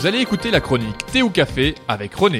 Vous allez écouter la chronique Thé ou Café avec René.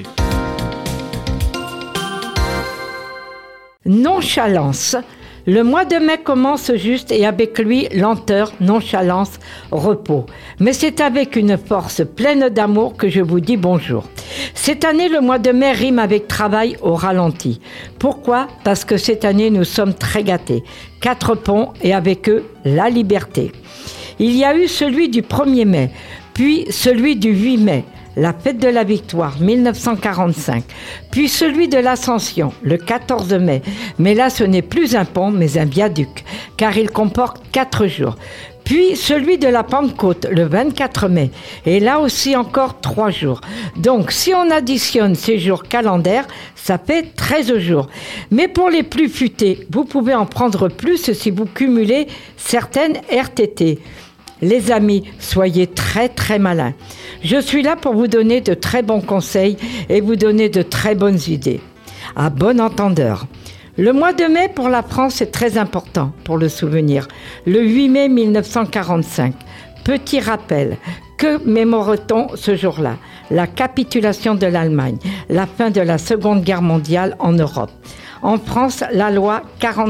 Nonchalance. Le mois de mai commence juste et avec lui, lenteur, nonchalance, repos. Mais c'est avec une force pleine d'amour que je vous dis bonjour. Cette année, le mois de mai rime avec travail au ralenti. Pourquoi ? Parce que cette année, nous sommes très gâtés. 4 ponts et avec eux, la liberté. Il y a eu celui du 1er mai, puis celui du 8 mai. La fête de la Victoire, 1945, puis celui de l'Ascension, le 14 mai. Mais là, ce n'est plus un pont, mais un viaduc, car il comporte 4 jours. Puis celui de la Pentecôte, le 24 mai, et là aussi encore 3 jours. Donc, si on additionne ces jours calendaires, ça fait 13 jours. Mais pour les plus futés, vous pouvez en prendre plus si vous cumulez certaines RTT. Les amis, soyez très très malins. Je suis là pour vous donner de très bons conseils et vous donner de très bonnes idées. À bon entendeur. Le mois de mai pour la France est très important pour le souvenir. Le 8 mai 1945. Petit rappel, que mémore-t-on ce jour-là ? La capitulation de l'Allemagne, la fin de la Seconde Guerre mondiale en Europe. En France, la loi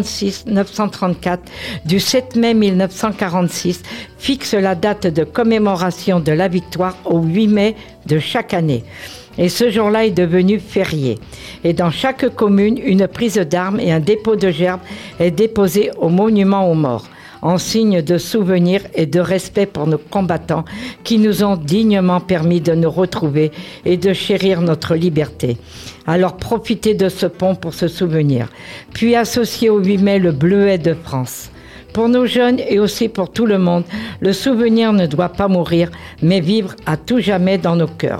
46-934 du 7 mai 1946 fixe la date de commémoration de la victoire au 8 mai de chaque année. Et ce jour-là est devenu férié. Et dans chaque commune, une prise d'armes et un dépôt de gerbes est déposé au monument aux morts, en signe de souvenir et de respect pour nos combattants qui nous ont dignement permis de nous retrouver et de chérir notre liberté. Alors profitez de ce pont pour se souvenir. Puis associez au 8 mai le bleuet de France. Pour nos jeunes et aussi pour tout le monde, le souvenir ne doit pas mourir, mais vivre à tout jamais dans nos cœurs.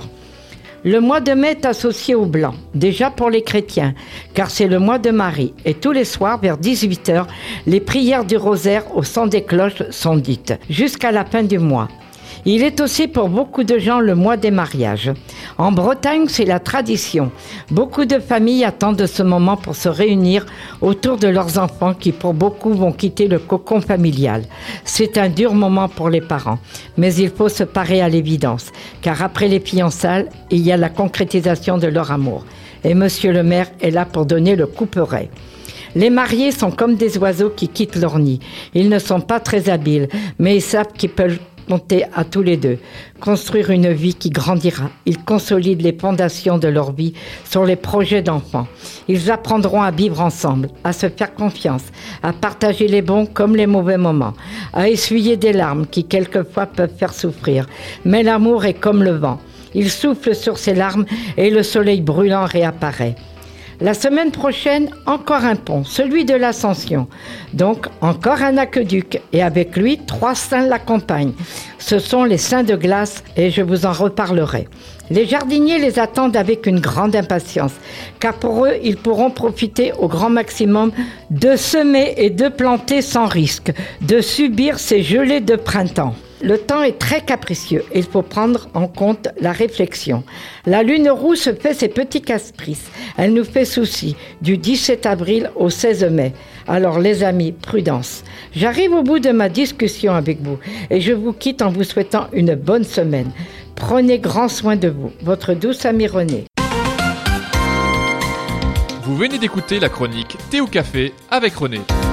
Le mois de mai est associé au blanc, déjà pour les chrétiens, car c'est le mois de Marie. Et tous les soirs, vers 18h, les prières du rosaire au son des cloches sont dites, jusqu'à la fin du mois. Il est aussi pour beaucoup de gens le mois des mariages. En Bretagne, c'est la tradition. Beaucoup de familles attendent ce moment pour se réunir autour de leurs enfants qui, pour beaucoup, vont quitter le cocon familial. C'est un dur moment pour les parents, mais il faut se parer à l'évidence, car après les fiançailles, il y a la concrétisation de leur amour. Et Monsieur le maire est là pour donner le couperet. Les mariés sont comme des oiseaux qui quittent leur nid. Ils ne sont pas très habiles, mais ils savent qu'ils peuvent compter à tous les deux, construire une vie qui grandira. Ils consolident les fondations de leur vie sur les projets d'enfants. Ils apprendront à vivre ensemble, à se faire confiance, à partager les bons comme les mauvais moments, à essuyer des larmes qui quelquefois peuvent faire souffrir. Mais l'amour est comme le vent. Il souffle sur ces larmes et le soleil brûlant réapparaît. La semaine prochaine, encore un pont, celui de l'Ascension. Donc, encore un aqueduc. Et avec lui, 3 saints l'accompagnent. Ce sont les saints de glace et je vous en reparlerai. Les jardiniers les attendent avec une grande impatience, car pour eux, ils pourront profiter au grand maximum de semer et de planter sans risque, de subir ces gelées de printemps. Le temps est très capricieux et il faut prendre en compte la réflexion. La lune rouge fait ses petits caprices. Elle nous fait souci du 17 avril au 16 mai. Alors les amis, prudence. J'arrive au bout de ma discussion avec vous et je vous quitte en vous souhaitant une bonne semaine. Prenez grand soin de vous. Votre douce amie René. Vous venez d'écouter la chronique Thé ou Café avec René.